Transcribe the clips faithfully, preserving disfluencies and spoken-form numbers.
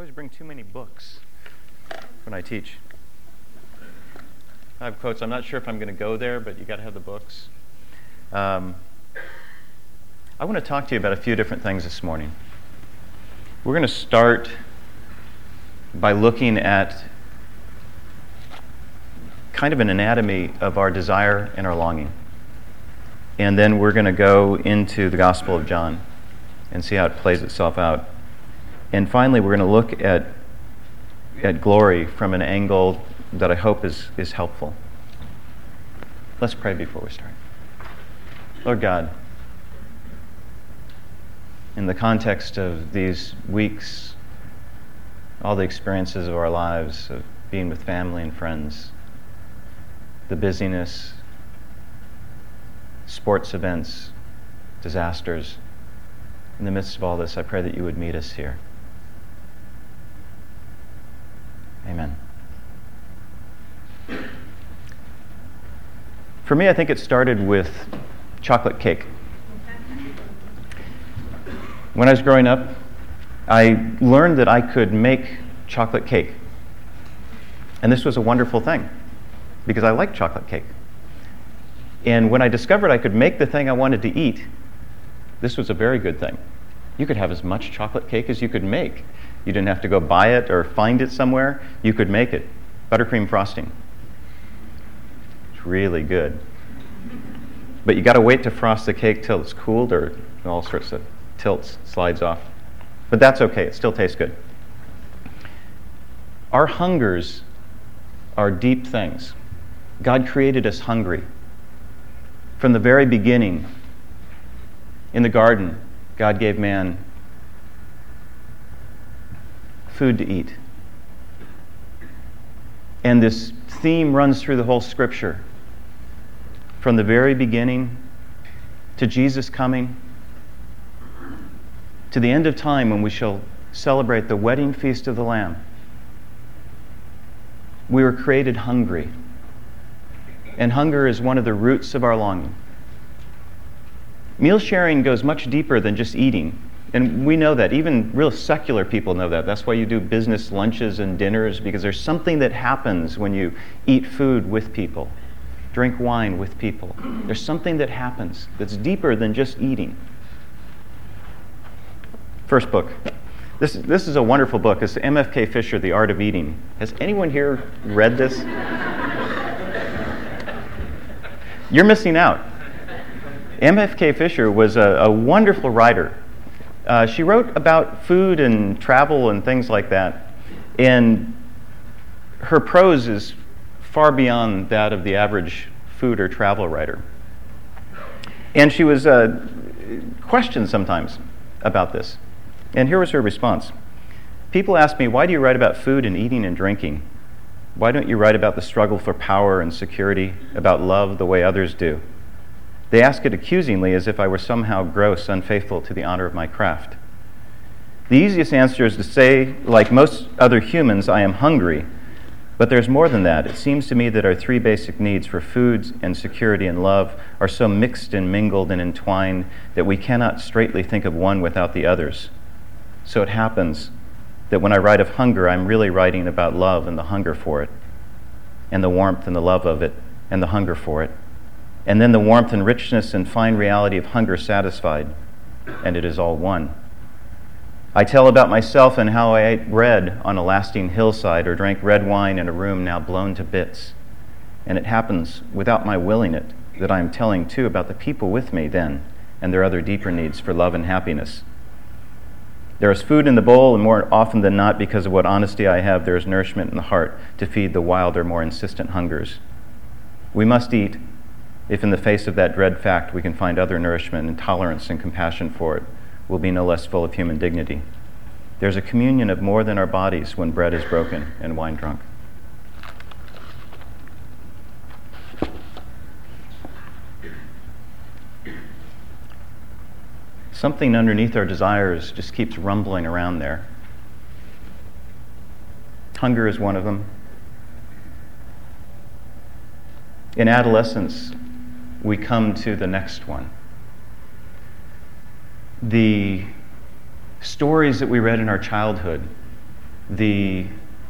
always bring too many books when I teach. I have quotes. I'm not sure if I'm going to go there, but you got to have the books. Um, I want to talk to you about a few different things this morning. We're going to start by looking at kind of an anatomy of our desire and our longing. And then we're going to go into the Gospel of John and see how it plays itself out. And finally, we're going to look at at glory from an angle that I hope is, is helpful. Let's pray before we start. Lord God, in the context of these weeks, all the experiences of our lives, of being with family and friends, the busyness, sports events, disasters, in the midst of all this, I pray that you would meet us here. Amen. For me, I think it started with chocolate cake. When I was growing up, I learned that I could make chocolate cake. And this was a wonderful thing, because I like chocolate cake. And when I discovered I could make the thing I wanted to eat, this was a very good thing. You could have as much chocolate cake as you could make. You didn't have to go buy it or find it somewhere. You could make it. Buttercream frosting. It's really good. But you got to wait to frost the cake till it's cooled, or all sorts of tilts, slides off. But that's okay. It still tastes good. Our hungers are deep things. God created us hungry. From the very beginning, in the garden, God gave man food to eat. And this theme runs through the whole Scripture. From the very beginning to Jesus coming, to the end of time when we shall celebrate the wedding feast of the Lamb. We were created hungry. And hunger is one of the roots of our longing. Meal sharing goes much deeper than just eating. And we know that. Even real secular people know that. That's why you do business lunches and dinners, because there's something that happens when you eat food with people, drink wine with people. There's something that happens that's deeper than just eating. First book. This, this is a wonderful book. It's M F K Fisher, The Art of Eating. Has anyone here read this? You're missing out. M F K Fisher was a, a wonderful writer. Uh, she wrote about food and travel and things like that. And her prose is far beyond that of the average food or travel writer. And she was uh, questioned sometimes about this. And here was her response. People ask me, why do you write about food and eating and drinking? Why don't you write about the struggle for power and security, about love the way others do? They ask it accusingly, as if I were somehow gross, unfaithful to the honor of my craft. The easiest answer is to say, like most other humans, I am hungry. But there's more than that. It seems to me that our three basic needs for food and security and love are so mixed and mingled and entwined that we cannot straightly think of one without the others. So it happens that when I write of hunger, I'm really writing about love and the hunger for it, and the warmth and the love of it, and the hunger for it. And then the warmth and richness and fine reality of hunger satisfied, and it is all one. I tell about myself and how I ate bread on a lasting hillside or drank red wine in a room now blown to bits. And it happens, without my willing it, that I am telling too about the people with me then and their other deeper needs for love and happiness. There is food in the bowl, and more often than not, because of what honesty I have, there is nourishment in the heart to feed the wilder, more insistent hungers. We must eat, if in the face of that dread fact we can find other nourishment and tolerance and compassion for it, we'll be no less full of human dignity. There's a communion of more than our bodies when bread is broken and wine drunk. Something underneath our desires just keeps rumbling around there. Hunger is one of them. In adolescence, we come to the next one. The stories that we read in our childhood the,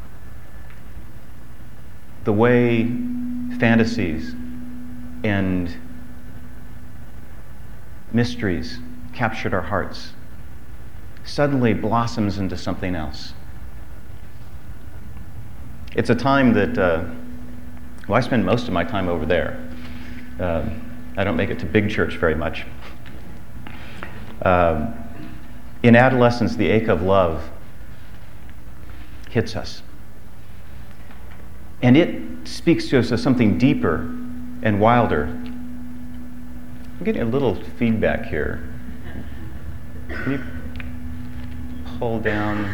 the way fantasies and mysteries captured our hearts suddenly blossoms into something else. It's a time that, uh, well, I spend most of my time over there. Uh, I don't make it to big church very much. Uh, in adolescence, the ache of love hits us. And it speaks to us as something deeper and wilder. I'm getting a little feedback here. Can you pull down?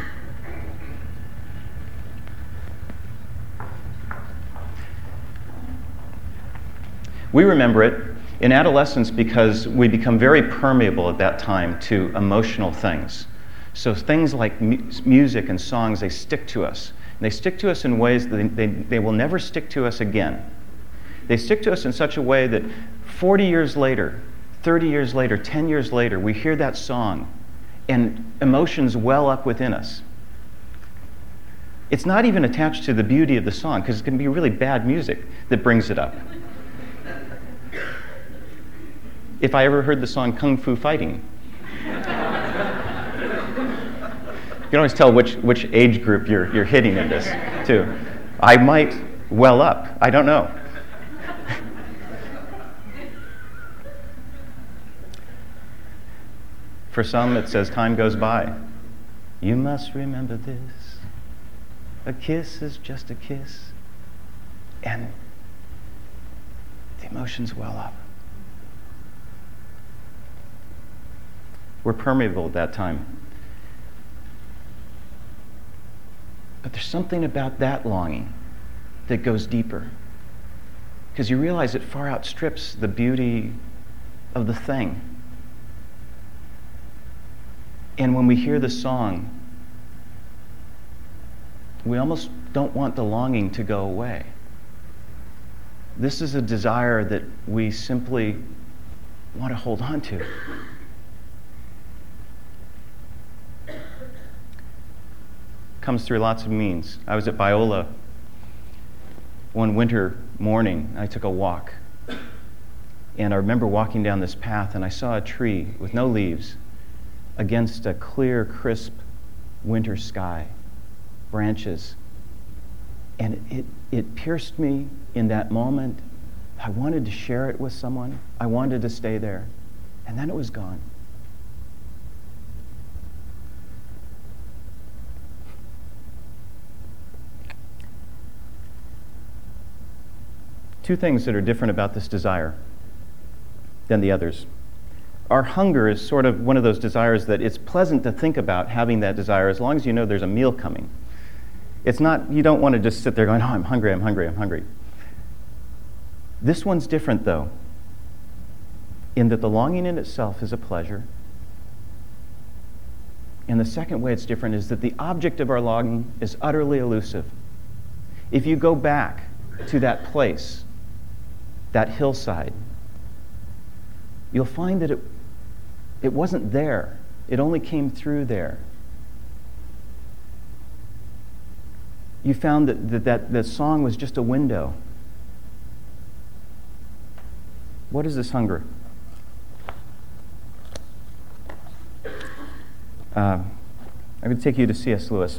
We remember it in adolescence because we become very permeable at that time to emotional things. So things like mu- music and songs, they stick to us. And they stick to us in ways that they, they, they will never stick to us again. They stick to us in such a way that forty years later, thirty years later, ten years later, we hear that song and emotions well up within us. It's not even attached to the beauty of the song, because it can be really bad music that brings it up. If I ever heard the song Kung Fu Fighting, you can always tell which, which age group you're, you're hitting in this, too. I might well up. I don't know. For some, it says, time goes by. You must remember this. A kiss is just a kiss. And the emotions well up. We're permeable at that time. But there's something about that longing that goes deeper. Because you realize it far outstrips the beauty of the thing. And when we hear the song, we almost don't want the longing to go away. This is a desire that we simply want to hold on to. Comes through lots of means. I was at Biola one winter morning. I took a walk. And I remember walking down this path, and I saw a tree with no leaves against a clear, crisp winter sky, branches. And it, it pierced me in that moment. I wanted to share it with someone. I wanted to stay there. And then it was gone. Two things that are different about this desire than the others. Our hunger is sort of one of those desires that it's pleasant to think about having that desire as long as you know there's a meal coming. It's not, you don't want to just sit there going, oh, I'm hungry, I'm hungry, I'm hungry. This one's different, though, in that the longing in itself is a pleasure. And the second way it's different is that the object of our longing is utterly elusive. If you go back to that place, that hillside, you'll find that it, it wasn't there. It only came through there. You found that that, that that song was just a window. What is this hunger? Uh, I'm going to take you to C S Lewis.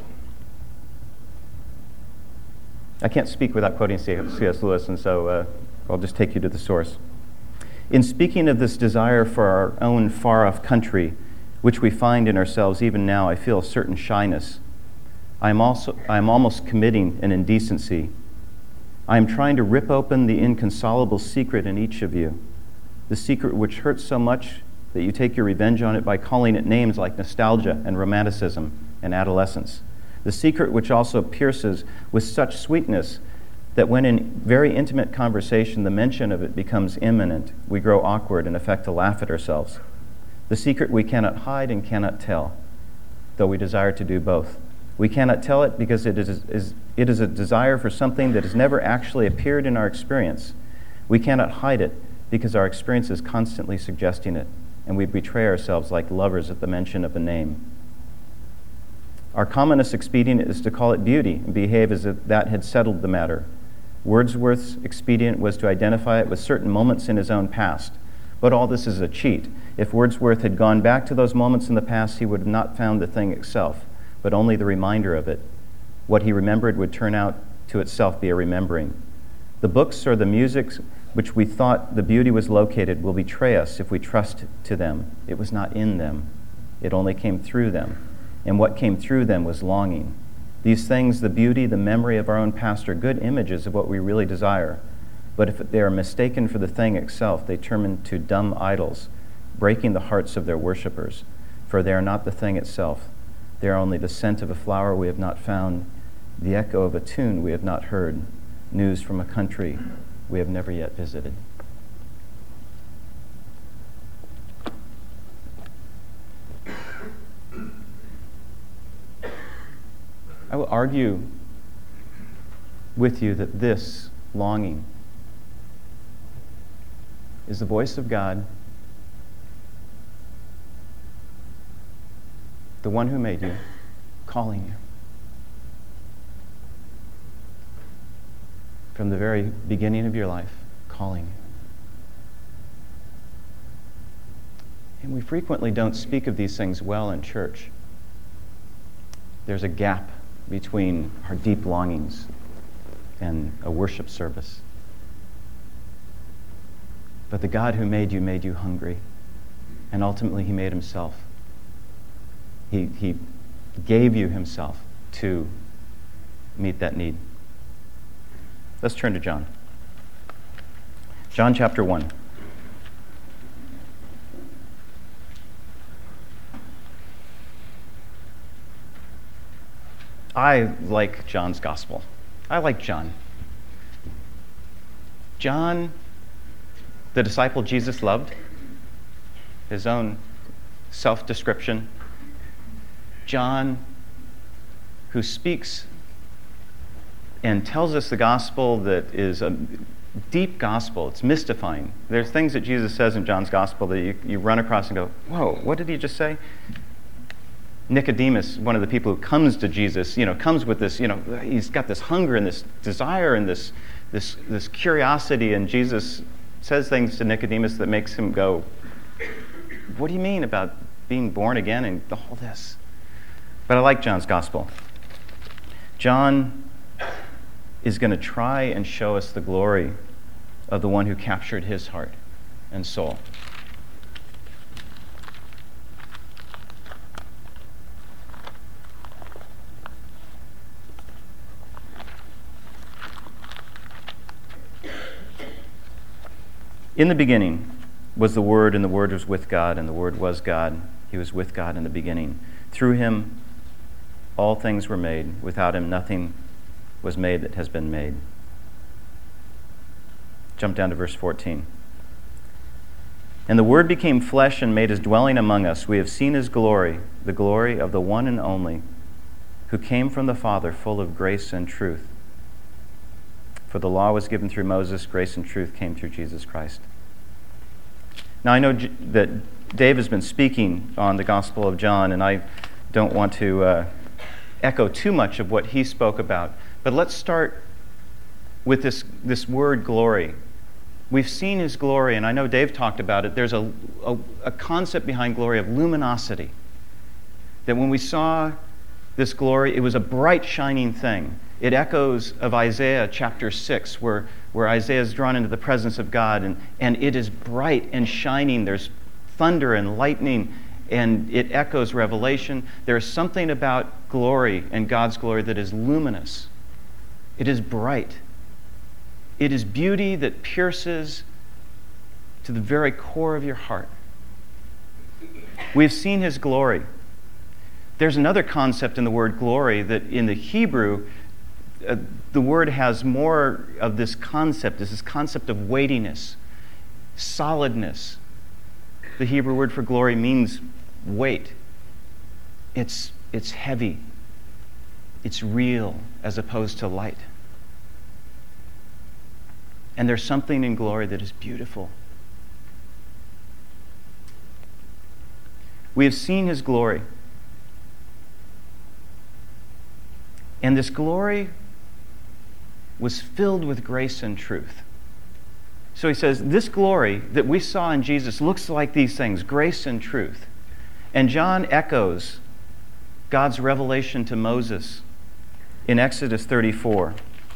I can't speak without quoting C S Lewis, and so uh, I'll just take you to the source. In speaking of this desire for our own far-off country, which we find in ourselves even now, I feel a certain shyness. I am also I am almost committing an indecency. I am trying to rip open the inconsolable secret in each of you, the secret which hurts so much that you take your revenge on it by calling it names like nostalgia and romanticism and adolescence. The secret which also pierces with such sweetness that when in very intimate conversation the mention of it becomes imminent, we grow awkward and affect to laugh at ourselves. The secret we cannot hide and cannot tell, though we desire to do both. We cannot tell it because it is, is, it is a desire for something that has never actually appeared in our experience. We cannot hide it because our experience is constantly suggesting it, and we betray ourselves like lovers at the mention of a name. Our commonest expedient is to call it beauty and behave as if that had settled the matter. Wordsworth's expedient was to identify it with certain moments in his own past. But all this is a cheat. If Wordsworth had gone back to those moments in the past, he would have not found the thing itself, but only the reminder of it. What he remembered would turn out to itself be a remembering. The books or the music which we thought the beauty was located will betray us if we trust to them. It was not in them. It only came through them. And what came through them was longing. These things, the beauty, the memory of our own past, are good images of what we really desire. But if they are mistaken for the thing itself, they turn into dumb idols, breaking the hearts of their worshippers. For they are not the thing itself. They are only the scent of a flower we have not found, the echo of a tune we have not heard, news from a country we have never yet visited. I will argue with you that this longing is the voice of God, the one who made you, calling you. From the very beginning of your life, calling you. And we frequently don't speak of these things well in church. There's a gap between our deep longings and a worship service. But the God who made you made you hungry, and ultimately he made himself. He, he gave you himself to meet that need. Let's turn to John. John chapter one. I like John's gospel. I like John. John, the disciple Jesus loved, his own self-description. John, who speaks and tells us the gospel that is a deep gospel. It's mystifying. There's things that Jesus says in John's gospel that you, you run across and go, whoa, what did he just say? Nicodemus, one of the people who comes to Jesus, you know, comes with this, you know, he's got this hunger and this desire and this this this curiosity, and Jesus says things to Nicodemus that makes him go, what do you mean about being born again and all this? But I like John's gospel. John is going to try and show us the glory of the one who captured his heart and soul. In the beginning was the Word, and the Word was with God, and the Word was God. He was with God in the beginning. Through him all things were made. Without him nothing was made that has been made. Jump down to verse fourteen. And the Word became flesh and made his dwelling among us. We have seen his glory, the glory of the one and only, who came from the Father, full of grace and truth. For the law was given through Moses, grace and truth came through Jesus Christ. Now I know J- that Dave has been speaking on the Gospel of John, and I don't want to uh, echo too much of what he spoke about. But let's start with this, this word glory. We've seen his glory, and I know Dave talked about it. There's a, a, a concept behind glory of luminosity. That when we saw this glory, it was a bright, shining thing. It echoes of Isaiah chapter six, where, where Isaiah is drawn into the presence of God, and, and it is bright and shining. There's thunder and lightning, and it echoes Revelation. There's something about glory and God's glory that is luminous. It is bright. It is beauty that pierces to the very core of your heart. We've seen his glory. There's another concept in the word glory that in the Hebrew, uh, the word has more of this concept, this concept of weightiness, solidness. The Hebrew word for glory means weight. It's, it's heavy. It's real as opposed to light. And there's something in glory that is beautiful. We have seen his glory. And this glory was filled with grace and truth. So he says, this glory that we saw in Jesus looks like these things, grace and truth. And John echoes God's revelation to Moses in Exodus thirty-four.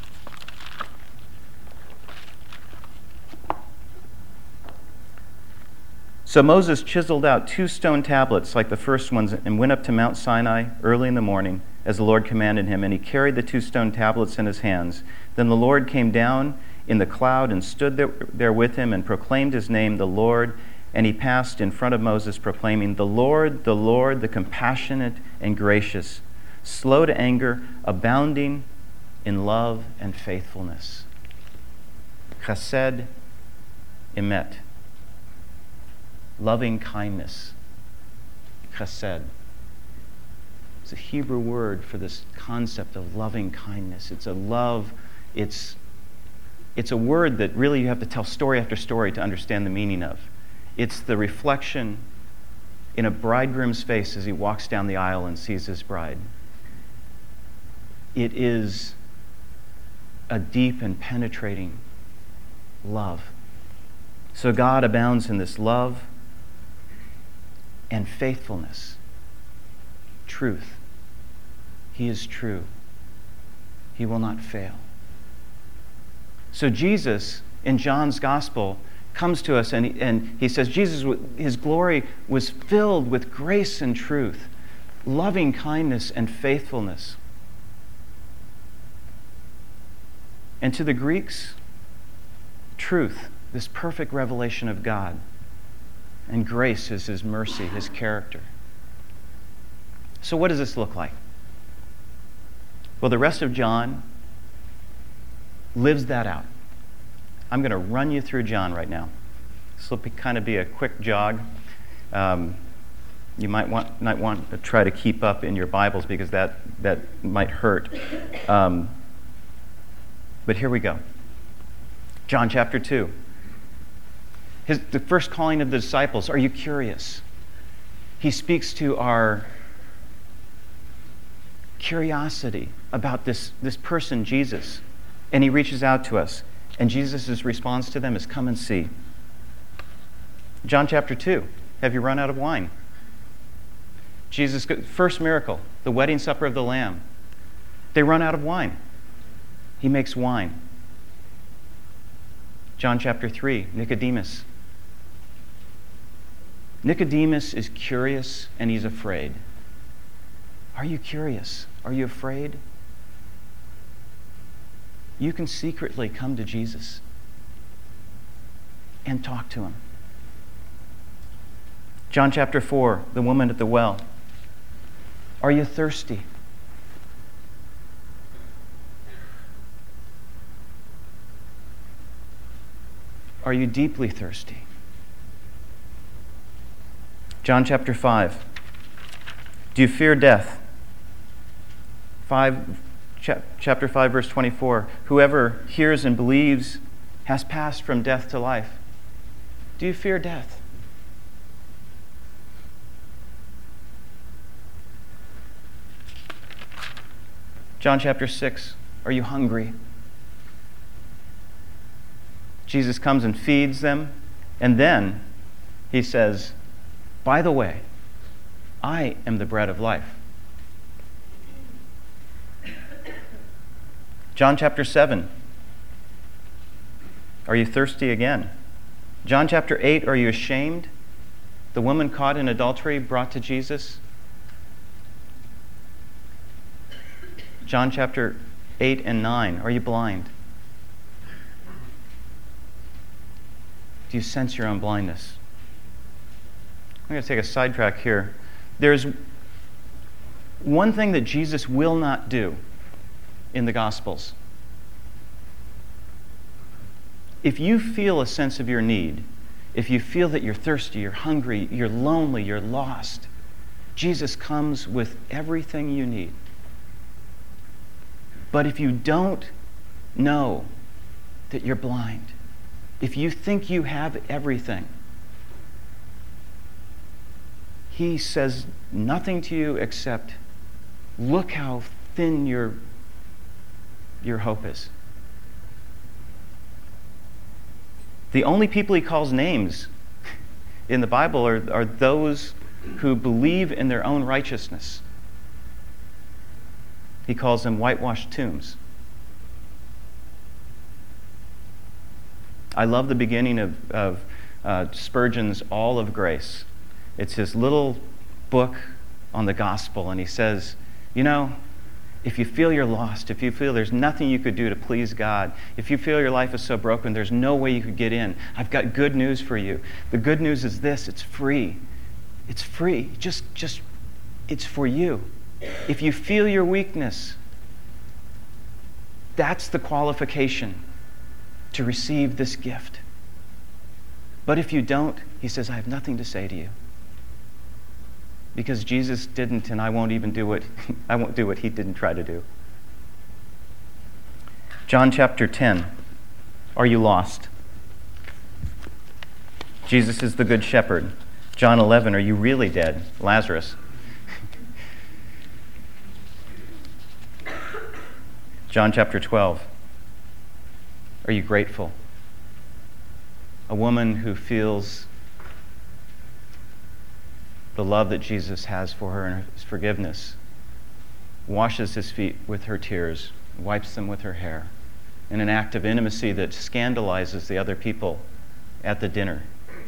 So Moses chiseled out two stone tablets like the first ones and went up to Mount Sinai early in the morning as the Lord commanded him, and he carried the two stone tablets in his hands. Then the Lord came down in the cloud and stood there, there with him and proclaimed his name, the Lord, and he passed in front of Moses proclaiming, the Lord, the Lord, the compassionate and gracious, slow to anger, abounding in love and faithfulness. Chesed emet. Loving kindness. Chesed. It's a Hebrew word for this concept of loving kindness. It's a love, it's, it's a word that really you have to tell story after story to understand the meaning of. It's the reflection in a bridegroom's face as he walks down the aisle and sees his bride. It is a deep and penetrating love. So God abounds in this love and faithfulness, truth. He is true. He will not fail. So Jesus, in John's Gospel, comes to us and he, and he says, Jesus, his glory was filled with grace and truth, loving kindness and faithfulness. And to the Greeks, truth, this perfect revelation of God. And grace is his mercy, his character. So what does this look like? Well, the rest of John lives that out. I'm going to run you through John right now. This will be, kind of be a quick jog. Um, you might want, might want to try to keep up in your Bibles because that, that might hurt. Um, but here we go. John chapter two. His, the first calling of the disciples, are you curious? He speaks to our curiosity about this, this person, Jesus. And he reaches out to us. And Jesus' response to them is, come and see. John chapter two, have you run out of wine? Jesus' first miracle, the wedding supper of the Lamb. They run out of wine. He makes wine. John chapter three, Nicodemus. Nicodemus is curious and he's afraid. Are you curious? Are you afraid? You can secretly come to Jesus and talk to him. John chapter four, the woman at the well. Are you thirsty? Are you deeply thirsty? John chapter five. Do you fear death? Five, cha- chapter five, verse twenty-four. Whoever hears and believes has passed from death to life. Do you fear death? John chapter six. Are you hungry? Jesus comes and feeds them, and then he says, by the way, I am the bread of life. John chapter seven. Are you thirsty again? John chapter eight. Are you ashamed? The woman caught in adultery brought to Jesus. John chapter eight and nine. Are you blind? Do you sense your own blindness? I'm going to take a sidetrack here. There's one thing that Jesus will not do in the Gospels. If you feel a sense of your need, if you feel that you're thirsty, you're hungry, you're lonely, you're lost, Jesus comes with everything you need. But if you don't know that you're blind, if you think you have everything, he says nothing to you except, look how thin your your hope is. The only people he calls names in the Bible are, are those who believe in their own righteousness. He calls them whitewashed tombs. I love the beginning of, of uh, Spurgeon's All of Grace. It's his little book on the gospel, and he says, you know, if you feel you're lost, if you feel there's nothing you could do to please God, if you feel your life is so broken, there's no way you could get in, I've got good news for you. The good news is this: it's free. It's free. Just, just, it's for you. If you feel your weakness, that's the qualification to receive this gift. But if you don't, he says, I have nothing to say to you. Because Jesus didn't, and I won't even do what I won't do what he didn't try to do. John chapter ten. Are you lost? Jesus is the good shepherd. John eleven. Are you really dead? Lazarus. John chapter twelve. Are you grateful? A woman who feels the love that Jesus has for her and his forgiveness, washes his feet with her tears, wipes them with her hair, in an act of intimacy that scandalizes the other people at the dinner.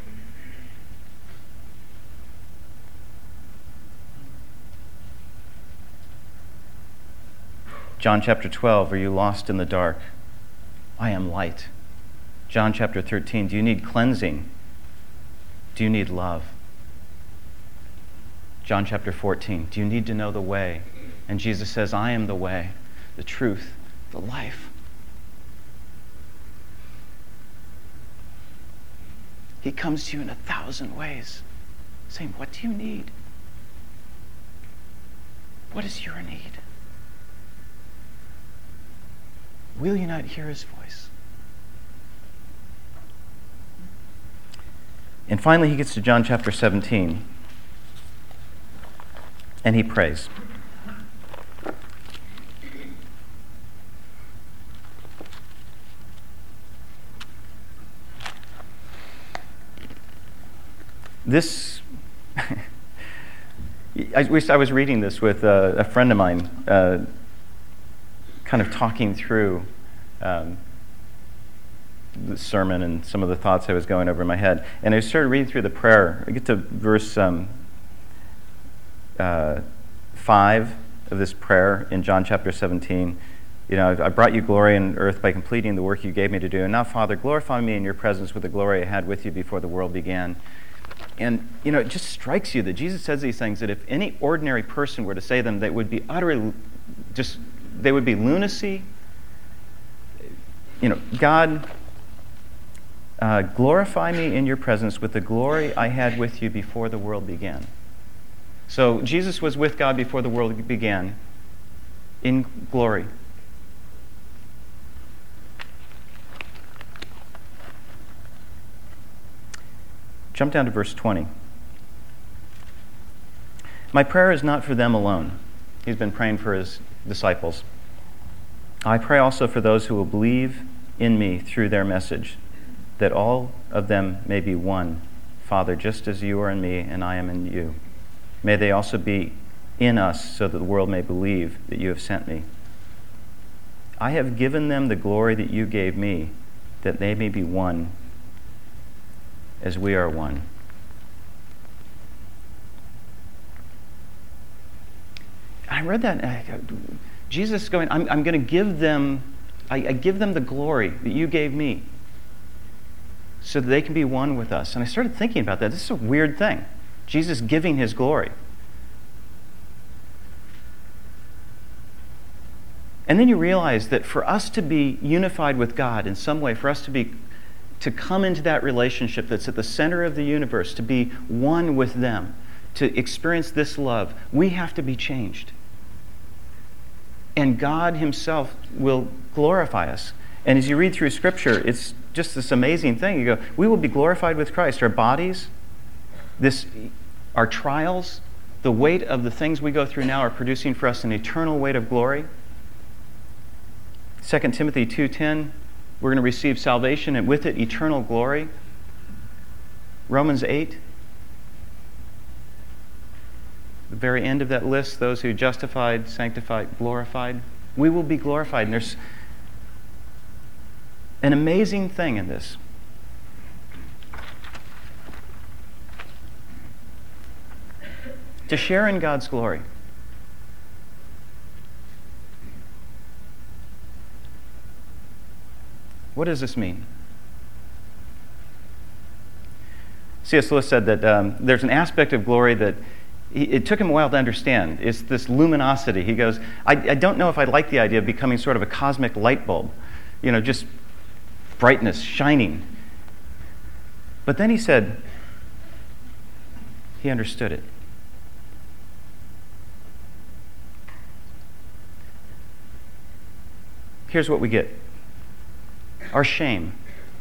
John chapter twelve, are you lost in the dark? I am light. John chapter thirteen, do you need cleansing? Do you need love? John chapter fourteen, do you need to know the way? And Jesus says, I am the way, the truth, the life. He comes to you in a thousand ways, saying, what do you need? What is your need? Will you not hear his voice? And finally, he gets to John chapter seventeen. And he prays. This, I wish I was reading this with a, a friend of mine, uh, kind of talking through um, the sermon and some of the thoughts I was going over in my head. And I started reading through the prayer. I get to verse um, Uh, five of this prayer in John chapter seventeen. You know, I brought you glory on earth by completing the work you gave me to do. And now, Father, glorify me in your presence with the glory I had with you before the world began. And, you know, it just strikes you that Jesus says these things that if any ordinary person were to say them, they would be utterly, just, they would be lunacy. You know, God, uh, glorify me in your presence with the glory I had with you before the world began. So Jesus was with God before the world began in glory. Jump down to verse twenty. My prayer is not for them alone. He's been praying for his disciples. I pray also for those who will believe in me through their message, that all of them may be one. Father, just as you are in me and I am in you. May they also be in us so that the world may believe that you have sent me. I have given them the glory that you gave me, that they may be one as we are one. I read that, and I, Jesus is going, I'm, I'm going to give them, I, I give them the glory that you gave me so that they can be one with us. And I started thinking about that. This is a weird thing. Jesus giving his glory. And then you realize that for us to be unified with God in some way, for us to be to come into that relationship that's at the center of the universe, to be one with them, to experience this love, we have to be changed. And God himself will glorify us. And as you read through Scripture, it's just this amazing thing. You go, we will be glorified with Christ. Our bodies, this, our trials, the weight of the things we go through now are producing for us an eternal weight of glory. Second Timothy two ten, we're going to receive salvation and with it eternal glory. Romans eight, the very end of that list, those who justified, sanctified, glorified. We will be glorified. And there's an amazing thing in this. To share in God's glory. What does this mean? C S Lewis said that um, there's an aspect of glory that he, it took him a while to understand. It's this luminosity. He goes, I, I don't know if I like the idea of becoming sort of a cosmic light bulb, you know, just brightness, shining. But then he said, he understood it. Here's what we get. Our shame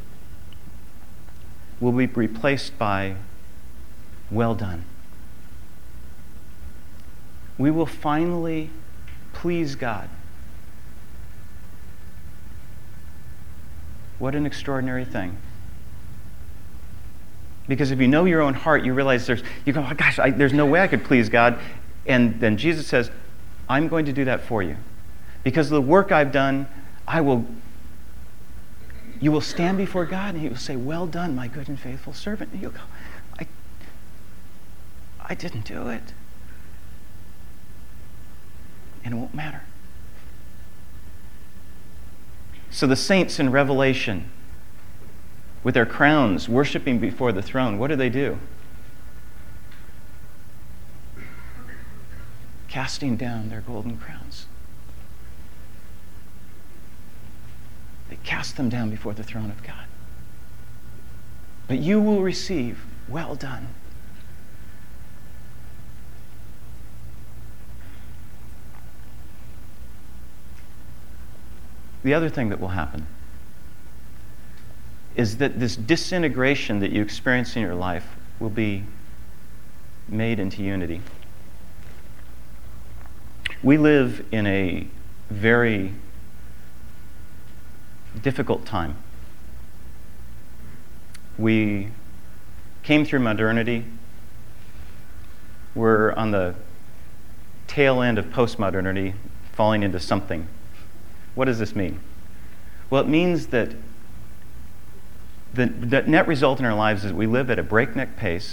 will be replaced by well done. We will finally please God. What an extraordinary thing. Because if you know your own heart, you realize there's, you go, oh gosh, I, there's no way I could please God. And then Jesus says, I'm going to do that for you. Because of the work I've done, I will, you will stand before God and he will say, well done, my good and faithful servant. And you'll go, I, I didn't do it. And it won't matter. So the saints in Revelation, with their crowns, worshiping before the throne, what do they do? Casting down their golden crowns. They cast them down before the throne of God. But you will receive, well done. The other thing that will happen is that this disintegration that you experience in your life will be made into unity. We live in a very difficult time. We came through modernity. We're on the tail end of postmodernity, falling into something. What does this mean? Well, it means that the, the net result in our lives is we live at a breakneck pace,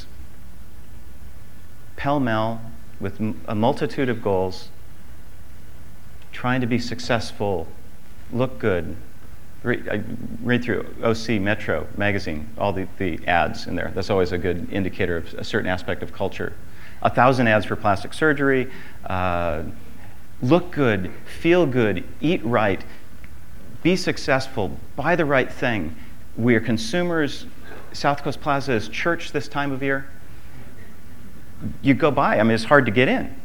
pell-mell, with a multitude of goals, trying to be successful, look good. I read through O C Metro magazine, all the, the ads in there. That's always a good indicator of a certain aspect of culture. A thousand ads for plastic surgery, uh, look good, feel good, eat right, be successful, buy the right thing. We are consumers. South Coast Plaza is church this time of year. You go by, I mean, it's hard to get in.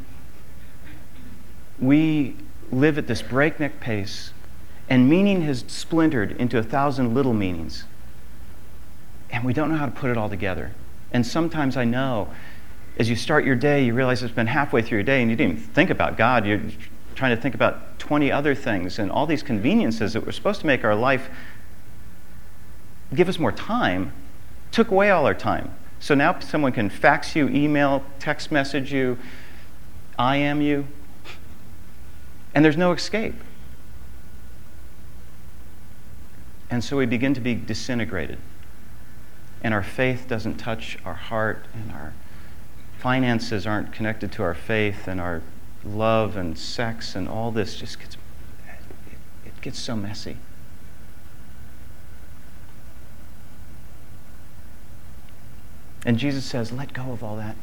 We live at this breakneck pace, and meaning has splintered into a thousand little meanings. And we don't know how to put it all together. And sometimes I know, as you start your day, you realize it's been halfway through your day and you didn't even think about God. You're trying to think about twenty other things and all these conveniences that were supposed to make our life give us more time, took away all our time. So now someone can fax you, email, text message you, I M you, and there's no escape. And so we begin to be disintegrated. And our faith doesn't touch our heart, and our finances aren't connected to our faith, and our love and sex and all this just gets, it, it gets so messy. And Jesus says, let go of all that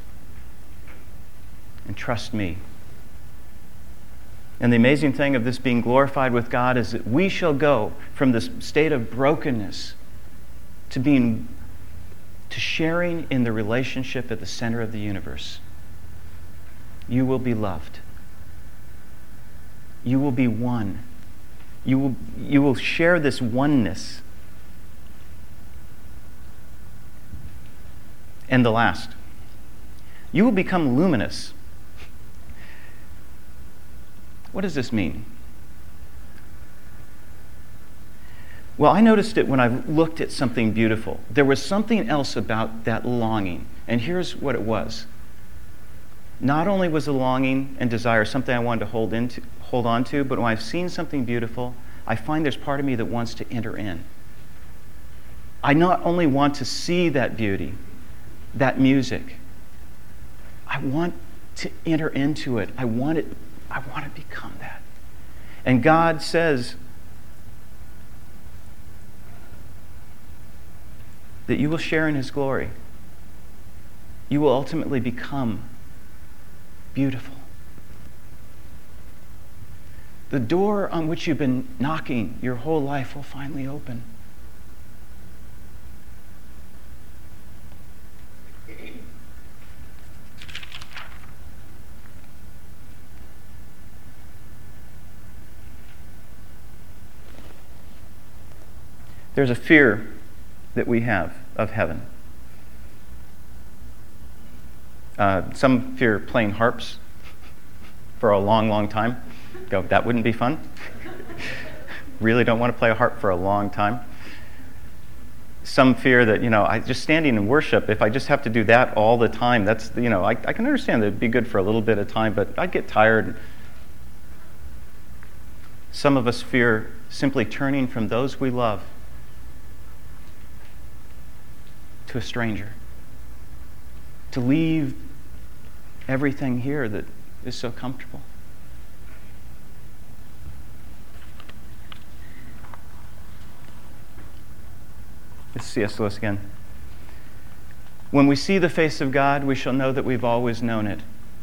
and trust me. And the amazing thing of this being glorified with God is that we shall go from this state of brokenness to being, to sharing in the relationship at the center of the universe. You will be loved. You will be one. You will, you will share this oneness. And the last, you will become luminous. What does this mean? Well, I noticed it when I looked at something beautiful. There was something else about that longing, and here's what it was. Not only was the longing and desire something I wanted to hold into, hold on to, but when I've seen something beautiful, I find there's part of me that wants to enter in. I not only want to see that beauty, that music, I want to enter into it. I want it, I want to become that. And God says that you will share in His glory. You will ultimately become beautiful. The door on which you've been knocking your whole life will finally open. There's a fear that we have of heaven. Uh, some fear playing harps for a long, long time. Go, that wouldn't be fun. Really don't want to play a harp for a long time. Some fear that, you know, I just standing in worship, if I just have to do that all the time, that's, you know, I, I can understand that it'd be good for a little bit of time, but I'd get tired. Some of us fear simply turning from those we love to a stranger, to leave everything here that is so comfortable. It's C S Lewis again. When we see the face of God, we shall know that we've always known it.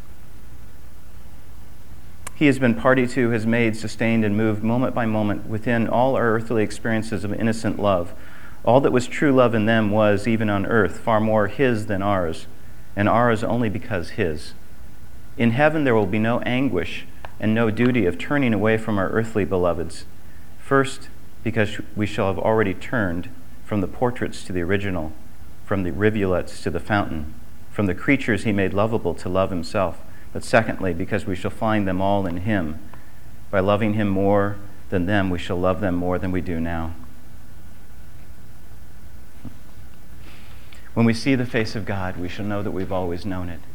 He has been party to, has made, sustained, and moved moment by moment within all our earthly experiences of innocent love. All that was true love in them was, even on earth, far more His than ours, and ours only because His. In heaven there will be no anguish and no duty of turning away from our earthly beloveds. First, because we shall have already turned from the portraits to the original, from the rivulets to the fountain, from the creatures He made lovable to love Himself. But secondly, because we shall find them all in Him. By loving Him more than them, we shall love them more than we do now. When we see the face of God, we shall know that we've always known it.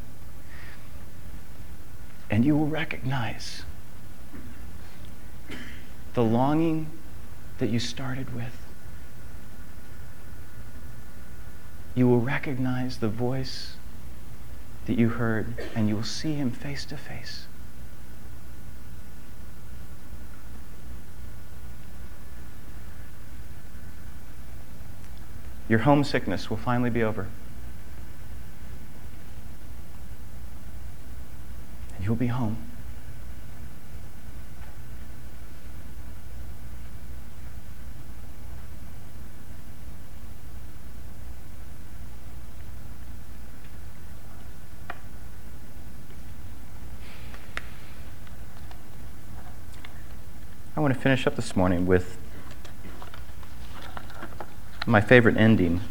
And you will recognize the longing that you started with. You will recognize the voice that you heard, and you will see Him face to face. Your homesickness will finally be over. And you'll be home. I want to finish up this morning with my favorite ending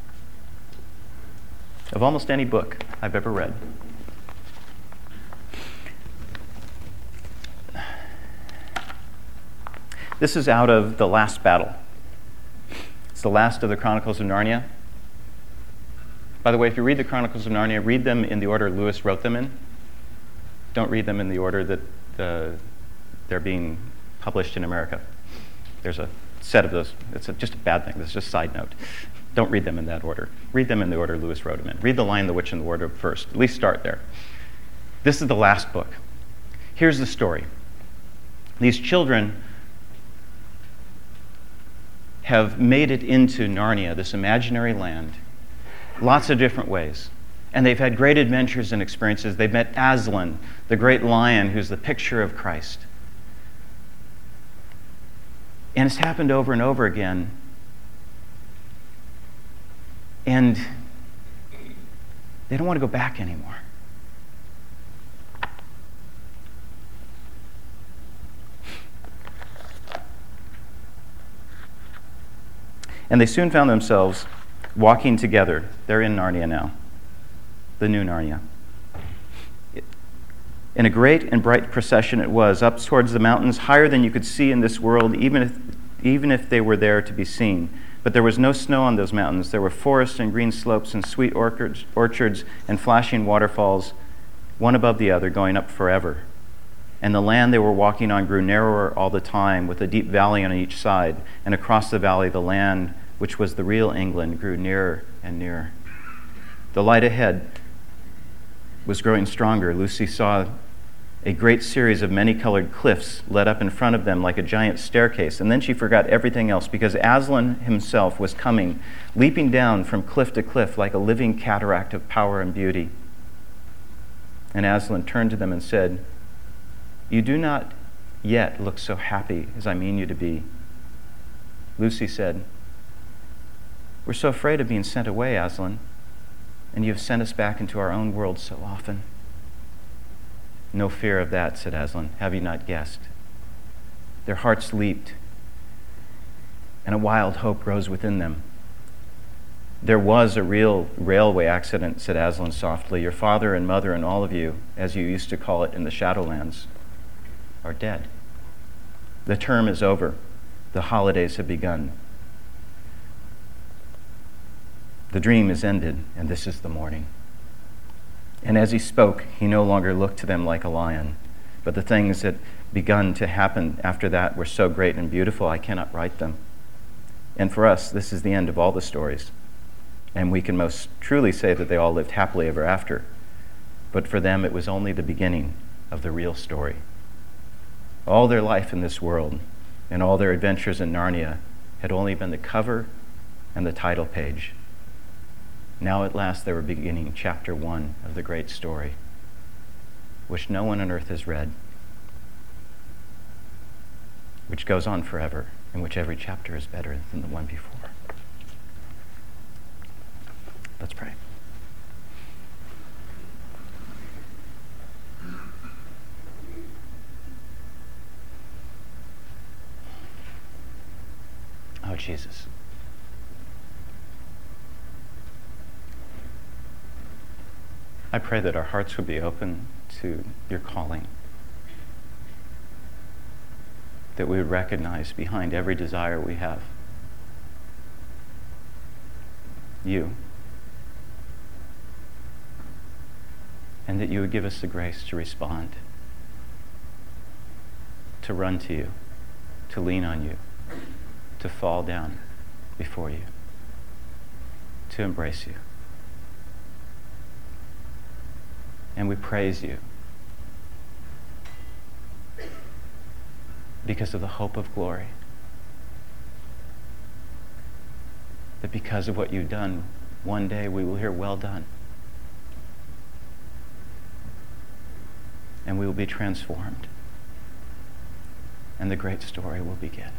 of almost any book I've ever read. This is out of The Last Battle. It's the last of the Chronicles of Narnia. By the way, if you read the Chronicles of Narnia, read them in the order Lewis wrote them in. Don't read them in the order that uh, they're being published in America. There's a set of those. It's a, just a bad thing. This is just a side note. Don't read them in that order. Read them in the order Lewis wrote them in. Read The Lion, the Witch, and the Wardrobe first. At least start there. This is the last book. Here's the story. These children have made it into Narnia, this imaginary land, lots of different ways. And they've had great adventures and experiences. They've met Aslan, the great lion who's the picture of Christ. And it's happened over and over again. And they don't want to go back anymore. And they soon found themselves walking together. They're in Narnia now, the new Narnia. In a great and bright procession it was, up towards the mountains, higher than you could see in this world, even if, even if they were there to be seen. But there was no snow on those mountains. There were forests and green slopes and sweet orchards, orchards and flashing waterfalls, one above the other, going up forever. And the land they were walking on grew narrower all the time, with a deep valley on each side. And across the valley, the land, which was the real England, grew nearer and nearer. The light ahead was growing stronger. Lucy saw a great series of many-colored cliffs led up in front of them like a giant staircase. And then she forgot everything else, because Aslan himself was coming, leaping down from cliff to cliff like a living cataract of power and beauty. And Aslan turned to them and said, "You do not yet look so happy as I mean you to be." Lucy said, "We're so afraid of being sent away, Aslan, and you have sent us back into our own world so often." "No fear of that," said Aslan. "Have you not guessed?" Their hearts leaped, and a wild hope rose within them. "There was a real railway accident," said Aslan softly. "Your father and mother and all of you, as you used to call it in the Shadowlands, are dead. The term is over. The holidays have begun. The dream is ended, and this is the morning." And as he spoke, he no longer looked to them like a lion, but the things that begun to happen after that were so great and beautiful, I cannot write them. And for us, this is the end of all the stories. And we can most truly say that they all lived happily ever after. But for them, it was only the beginning of the real story. All their life in this world and all their adventures in Narnia had only been the cover and the title page. Now at last they were beginning chapter one of the great story, which no one on earth has read, which goes on forever, in which every chapter is better than the one before. Let's pray. Oh, Jesus. I pray that our hearts would be open to your calling, that we would recognize behind every desire we have you, and that you would give us the grace to respond, to run to you, to lean on you, to fall down before you, to embrace you. And we praise you because of the hope of glory. That because of what you've done, one day we will hear, "Well done." And we will be transformed. And the great story will begin.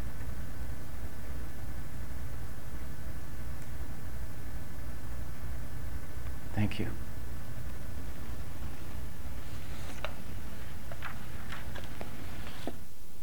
Thank you.